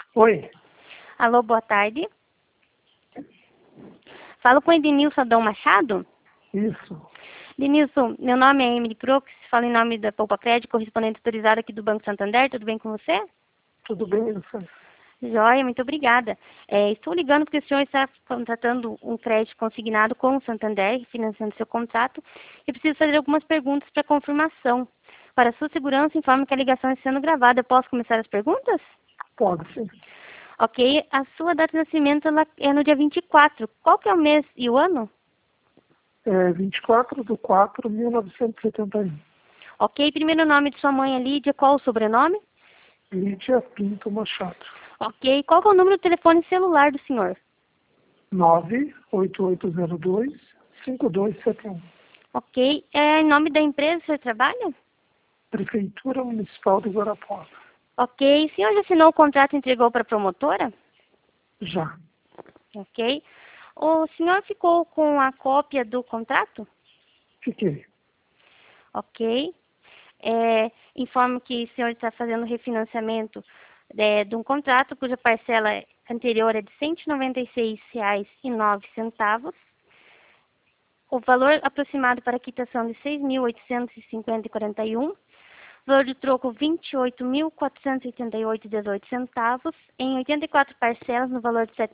Oi, Alô, boa tarde. Falo com o Edenilson Adão Machado. isso, Edenilson, meu nome é Emily Crooks, falo em nome da Poupa Crédito, correspondente autorizado aqui do Banco Santander. Tudo bem com você? tudo bem, Wilson? Joia, muito obrigada. Estou ligando porque o senhor está contratando um crédito consignado com o Santander, financiando seu contrato, e preciso fazer algumas perguntas para confirmação. Para sua segurança, informe que a ligação está sendo gravada. Eu posso começar as perguntas? Pode sim. Ok, a sua data de nascimento ela é no dia 24. Qual que é o mês e o ano? 24/4/1971. Ok, primeiro nome de sua mãe é Lídia, qual o sobrenome? Lídia Pinto Machado. Ok, qual que é o número do telefone celular do senhor? 98802-5271. Ok, é em nome da empresa que o senhor trabalha? Prefeitura Municipal de Guarapuava. Ok, o senhor já assinou o contrato e entregou para a promotora? Já. Ok. O senhor ficou com a cópia do contrato? Fiquei. Ok. Informo que o senhor está fazendo refinanciamento de um contrato cuja parcela anterior é de R$ 196,09. O valor aproximado para quitação de R$ 6.850,41. Valor de troco R$ 28.488,18 em 84 parcelas no valor de R$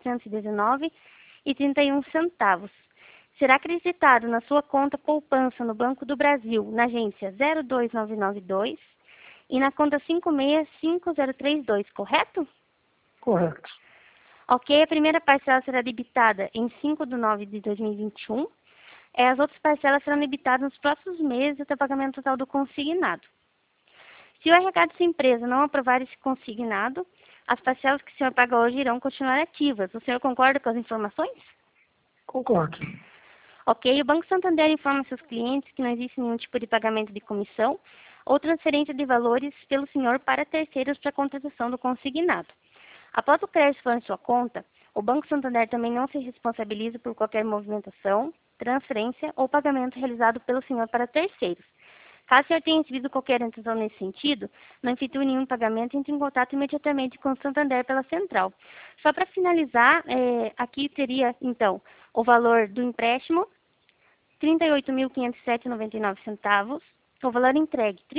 719,31. Será acreditado na sua conta poupança no Banco do Brasil, na agência 02992 e na conta 565032, correto? Correto. Ok, a primeira parcela será debitada em 5/9/2021. As outras parcelas serão debitadas nos próximos meses até o pagamento total do consignado. Se o RH de sua empresa não aprovar esse consignado, as parcelas que o senhor paga hoje irão continuar ativas. O senhor concorda com as informações? Concordo. Ok, o Banco Santander informa seus clientes que não existe nenhum tipo de pagamento de comissão ou transferência de valores pelo senhor para terceiros para a contratação do consignado. Após o crédito for em sua conta, o Banco Santander também não se responsabiliza por qualquer movimentação, transferência ou pagamento realizado pelo senhor para terceiros. Caso o senhor tenha recebido qualquer intenção nesse sentido, não efetue nenhum pagamento, entre em contato imediatamente com o Santander pela central. Só para finalizar, aqui teria, então, o valor do empréstimo, R$ 38.507,99. O valor entregue, R$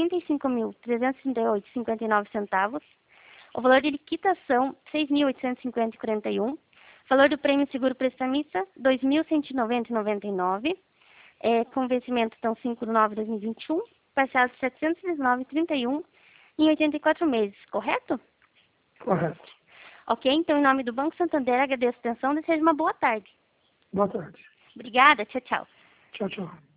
35.338,59. O valor de liquidação, R$ 6.850,41. Valor do prêmio seguro prestamista, R$ 2.190,99. Com vencimento, então, 5/9/2021. Parcelado de R$ 719,31 em 84 meses, correto? Correto. Ok, então, em nome do Banco Santander, agradeço a atenção e desejo uma boa tarde. Boa tarde. Obrigada, tchau, tchau. Tchau, tchau.